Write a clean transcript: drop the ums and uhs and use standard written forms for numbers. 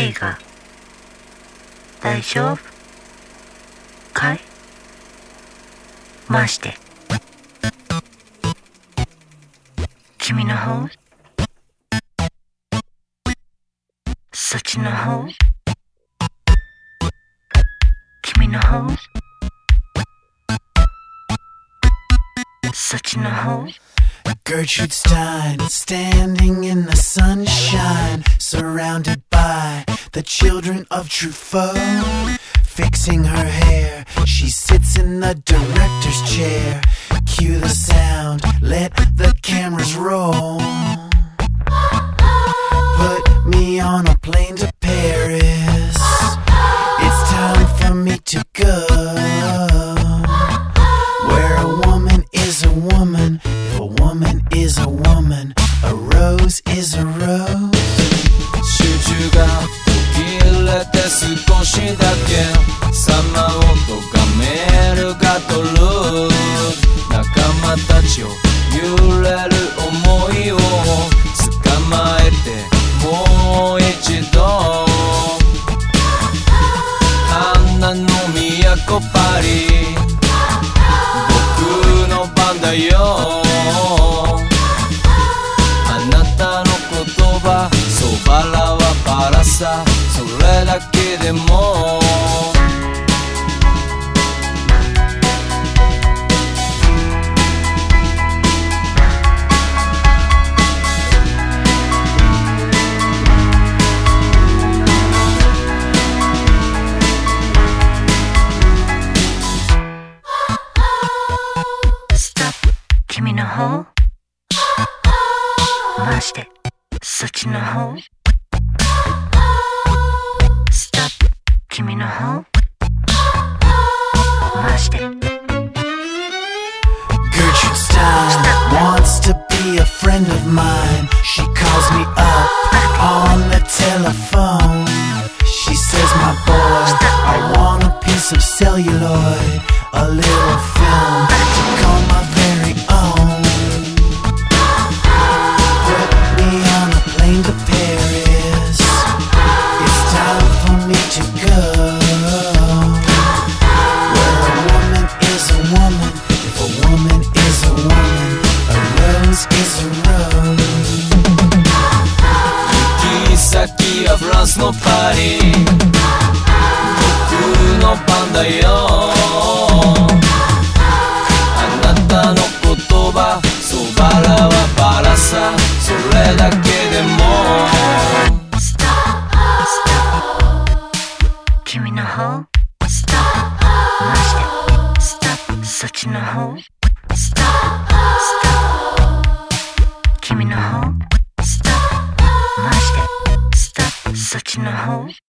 映画大丈夫かい？まして君の方そっちの方君の方そっちの方 Gertrude Stein, standing in the sunshine, surrounded by the children of Truffaut. Fixing her hair, she sits in the director's chair. Cue the sound, let the cameras roll. Put me on a plane to Paris. It's time for me to go. Where a woman is a woman, if a woman is a woman, a rose is a rose. 集中が途切れて少しだけさまをとがめるガトル仲間たちを揺れる想いを捕まえてもう一度花の都パリ僕の番だよあなたの言葉そばらはバラさそれだけでも君の方ましてそっちの方ストップ君の方まして Gertrude Stein wants to be a friend of mine. She calls me up on the telephone. She says, my boy, I want a piece of celluloid, a little film to call my very own. Put me on a plane to Paris. It's time for me to go. Where a woman is a woman, if a woman is a woman, a rose is a rose. 行き先はフランスのパリ僕の番だよあなたの言葉そばらはバラさそれだけでもストップ君の方ストップましてストップそっちの方ストップ君の方ストップましてストップそっちの方